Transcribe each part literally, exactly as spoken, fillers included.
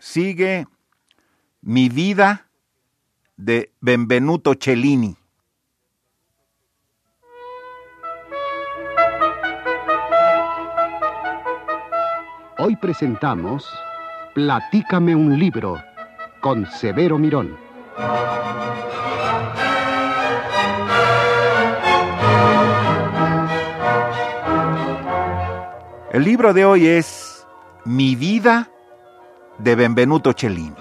Sigue Mi vida de Benvenuto Cellini. Hoy presentamos Platícame un libro con Severo Mirón. El libro de hoy es Mi vida de Benvenuto Cellini.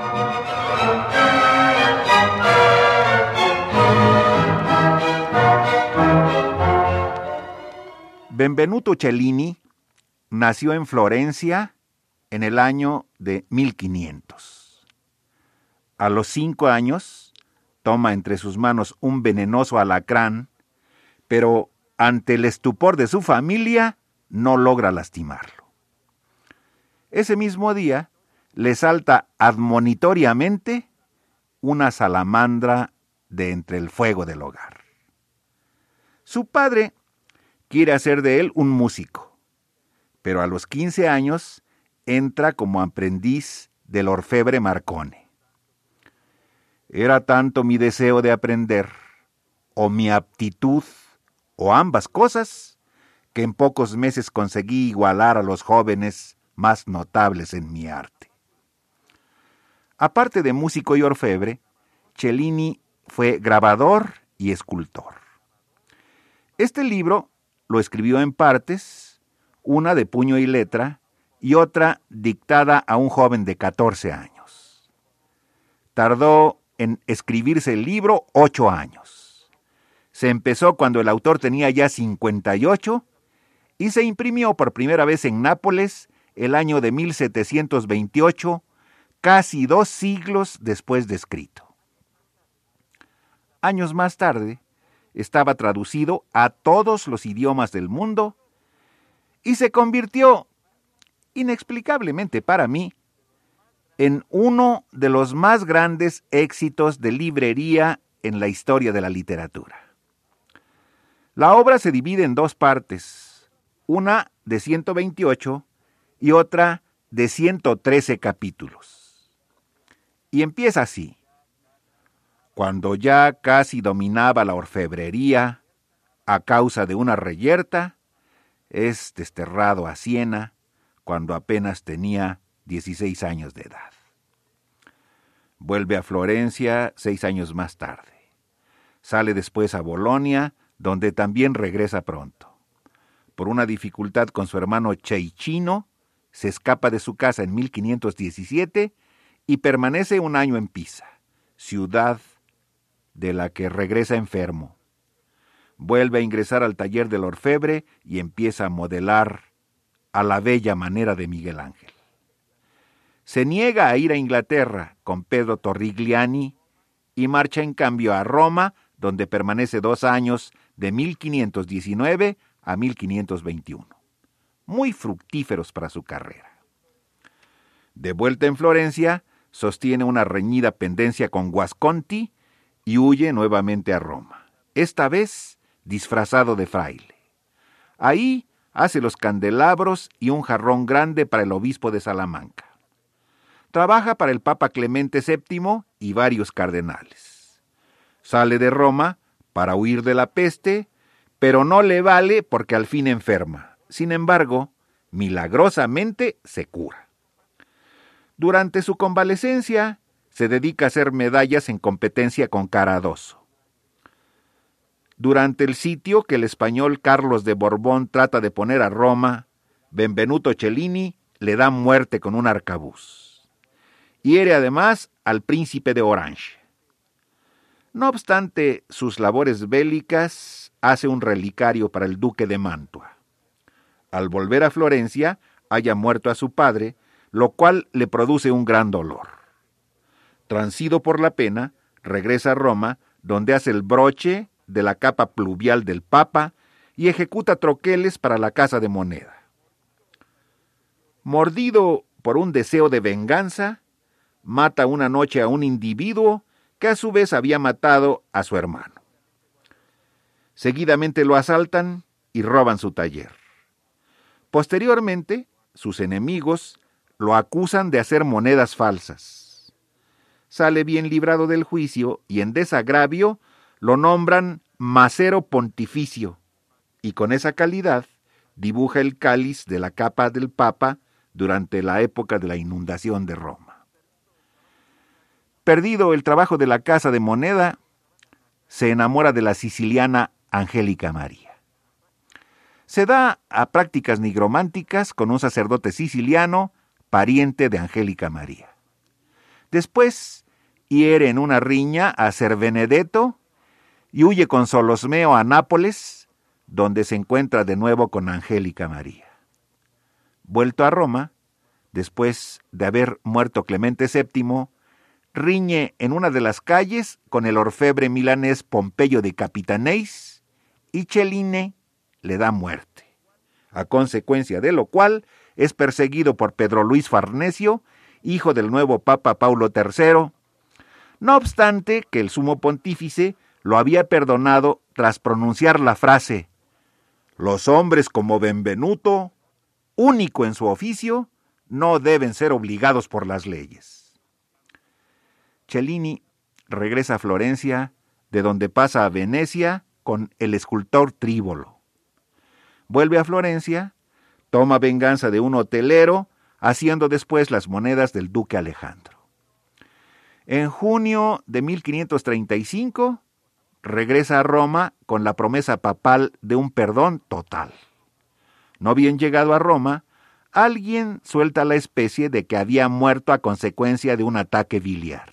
Benvenuto Cellini nació en Florencia en el año de mil quinientos. A los cinco años toma entre sus manos un venenoso alacrán, pero ante el estupor de su familia no logra lastimarlo. Ese mismo día le salta admonitoriamente una salamandra de entre el fuego del hogar. Su padre quiere hacer de él un músico, pero a los quince años entra como aprendiz del orfebre Marcone. Era tanto mi deseo de aprender, o mi aptitud, o ambas cosas, que en pocos meses conseguí igualar a los jóvenes más notables en mi arte. Aparte de músico y orfebre, Cellini fue grabador y escultor. Este libro lo escribió en partes, una de puño y letra y otra dictada a un joven de catorce años. Tardó en escribirse el libro ocho años. Se empezó cuando el autor tenía ya cincuenta y ocho y se imprimió por primera vez en Nápoles el año de mil setecientos veintiocho, casi dos siglos después de escrito. Años más tarde, estaba traducido a todos los idiomas del mundo y se convirtió, inexplicablemente para mí, en uno de los más grandes éxitos de librería en la historia de la literatura. La obra se divide en dos partes, una de ciento veintiocho y otra de ciento trece capítulos. Y empieza así: cuando ya casi dominaba la orfebrería a causa de una reyerta, es desterrado a Siena cuando apenas tenía dieciséis años de edad. Vuelve a Florencia seis años más tarde. Sale después a Bolonia, donde también regresa pronto. Por una dificultad con su hermano Ceichino, se escapa de su casa en mil quinientos diecisiete y permanece un año en Pisa, ciudad de la que regresa enfermo. Vuelve a ingresar al taller del orfebre y empieza a modelar a la bella manera de Miguel Ángel. Se niega a ir a Inglaterra con Pedro Torrigliani y marcha en cambio a Roma, donde permanece dos años de mil quinientos diecinueve a mil quinientos veintiuno, muy fructíferos para su carrera. De vuelta en Florencia, sostiene una reñida pendencia con Guasconti y huye nuevamente a Roma, esta vez disfrazado de fraile. Ahí hace los candelabros y un jarrón grande para el obispo de Salamanca. Trabaja para el Papa Clemente séptimo y varios cardenales. Sale de Roma para huir de la peste, pero no le vale porque al fin enferma. Sin embargo, milagrosamente se cura. Durante su convalecencia, se dedica a hacer medallas en competencia con Caradoso. Durante el sitio que el español Carlos de Borbón trata de poner a Roma, Benvenuto Cellini le da muerte con un arcabuz. Hiere además al príncipe de Orange. No obstante sus labores bélicas, hace un relicario para el duque de Mantua. Al volver a Florencia, halla muerto a su padre, lo cual le produce un gran dolor. Transido por la pena, regresa a Roma, donde hace el broche de la capa pluvial del Papa y ejecuta troqueles para la Casa de Moneda. Mordido por un deseo de venganza, mata una noche a un individuo que a su vez había matado a su hermano. Seguidamente lo asaltan y roban su taller. Posteriormente, sus enemigos lo acusan de hacer monedas falsas. Sale bien librado del juicio y en desagravio lo nombran macero pontificio, y con esa calidad dibuja el cáliz de la capa del Papa durante la época de la inundación de Roma. Perdido el trabajo de la casa de moneda, se enamora de la siciliana Angélica María. Se da a prácticas nigrománticas con un sacerdote siciliano, pariente de Angélica María. Después hiere en una riña a Ser Benedetto y huye con Solosmeo a Nápoles, donde se encuentra de nuevo con Angélica María. Vuelto a Roma, después de haber muerto Clemente séptimo, riñe en una de las calles con el orfebre milanés Pompeyo de Capitaneis y Cellini le da muerte, a consecuencia de lo cual es perseguido por Pedro Luis Farnesio, hijo del nuevo Papa Paulo tercero, no obstante que el sumo pontífice lo había perdonado tras pronunciar la frase: «Los hombres como Benvenuto, único en su oficio, no deben ser obligados por las leyes». Cellini regresa a Florencia, de donde pasa a Venecia con el escultor Tribolo. Vuelve a Florencia, toma venganza de un hotelero, haciendo después las monedas del duque Alejandro. En junio de mil quinientos treinta y cinco, regresa a Roma con la promesa papal de un perdón total. No bien llegado a Roma, alguien suelta la especie de que había muerto a consecuencia de un ataque biliar.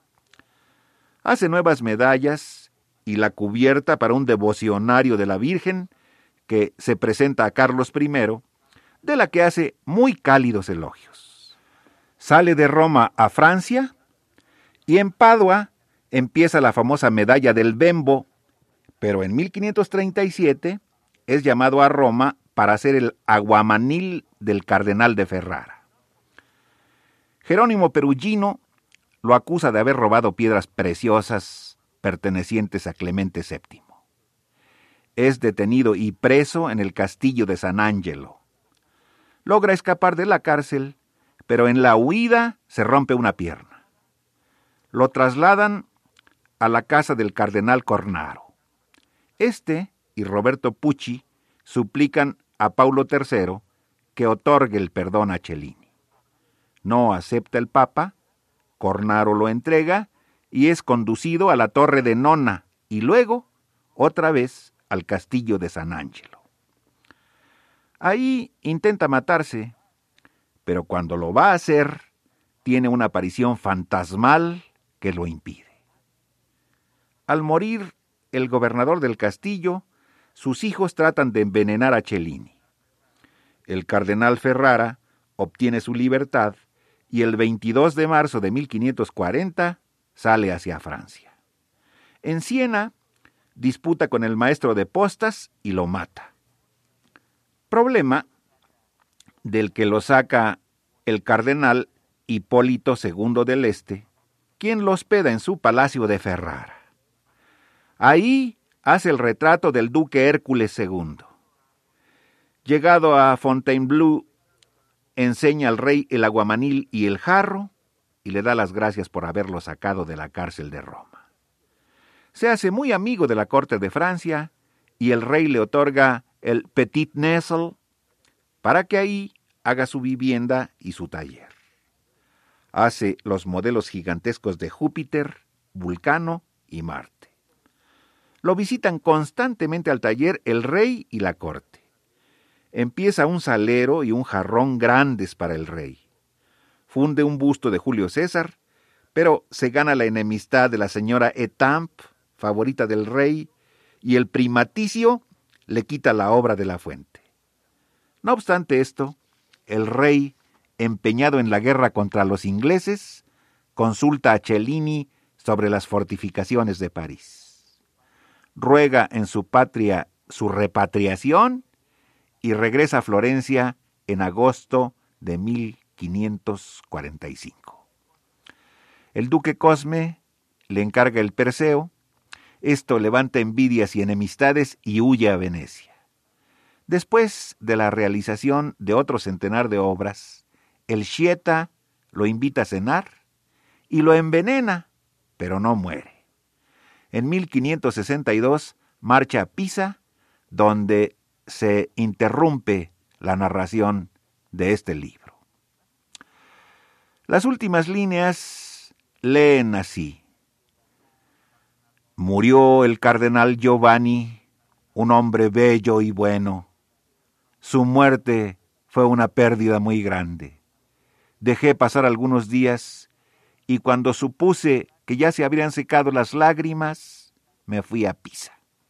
Hace nuevas medallas y la cubierta para un devocionario de la Virgen que se presenta a Carlos primero, de la que hace muy cálidos elogios. Sale de Roma a Francia y en Padua empieza la famosa medalla del Bembo, pero en mil quinientos treinta y siete es llamado a Roma para ser el aguamanil del cardenal de Ferrara. Jerónimo Perugino lo acusa de haber robado piedras preciosas pertenecientes a Clemente séptimo. Es detenido y preso en el castillo de San Angelo. Logra escapar de la cárcel, pero en la huida se rompe una pierna. Lo trasladan a la casa del cardenal Cornaro. Este y Roberto Pucci suplican a Paulo tercero que otorgue el perdón a Cellini. No acepta el Papa, Cornaro lo entrega y es conducido a la torre de Nona y luego, otra vez, al castillo de San Angelo. Ahí intenta matarse, pero cuando lo va a hacer, tiene una aparición fantasmal que lo impide. Al morir el gobernador del castillo, sus hijos tratan de envenenar a Cellini. El cardenal Ferrara obtiene su libertad y el veintidós de marzo de mil quinientos cuarenta sale hacia Francia. En Siena, disputa con el maestro de postas y lo mata. Problema del que lo saca el cardenal Hipólito segundo del Este, quien lo hospeda en su palacio de Ferrara. Ahí hace el retrato del duque Hércules segundo. Llegado a Fontainebleau, enseña al rey el aguamanil y el jarro y le da las gracias por haberlo sacado de la cárcel de Roma. Se hace muy amigo de la corte de Francia y el rey le otorga el Petit Nesle para que ahí haga su vivienda y su taller. Hace los modelos gigantescos de Júpiter, Vulcano y Marte. Lo visitan constantemente al taller el rey y la corte. Empieza un salero y un jarrón grandes para el rey. Funde un busto de Julio César, pero se gana la enemistad de la señora Étampes, favorita del rey, y el primaticio le quita la obra de la fuente. No obstante esto, el rey, empeñado en la guerra contra los ingleses, consulta a Cellini sobre las fortificaciones de París. Ruega en su patria su repatriación y regresa a Florencia en agosto de mil quinientos cuarenta y cinco. El duque Cosme le encarga el Perseo. Esto levanta envidias y enemistades y huye a Venecia. Después de la realización de otro centenar de obras, el Scietta lo invita a cenar y lo envenena, pero no muere. En mil quinientos sesenta y dos marcha a Pisa, donde se interrumpe la narración de este libro. Las últimas líneas leen así: murió el cardenal Giovanni, un hombre bello y bueno. Su muerte fue una pérdida muy grande. Dejé pasar algunos días y cuando supuse que ya se habrían secado las lágrimas, me fui a Pisa.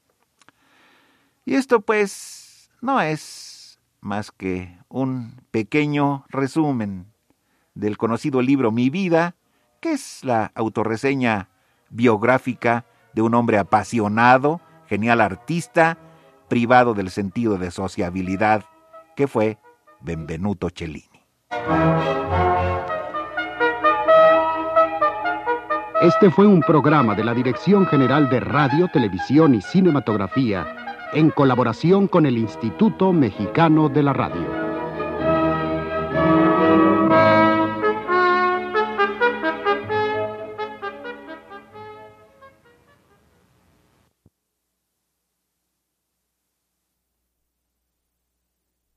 Y esto pues no es más que un pequeño resumen del conocido libro Mi vida, que es la autorreseña biográfica de un hombre apasionado, genial artista, privado del sentido de sociabilidad, que fue Benvenuto Cellini. Este fue un programa de la Dirección General de Radio, Televisión y Cinematografía, en colaboración con el Instituto Mexicano de la Radio.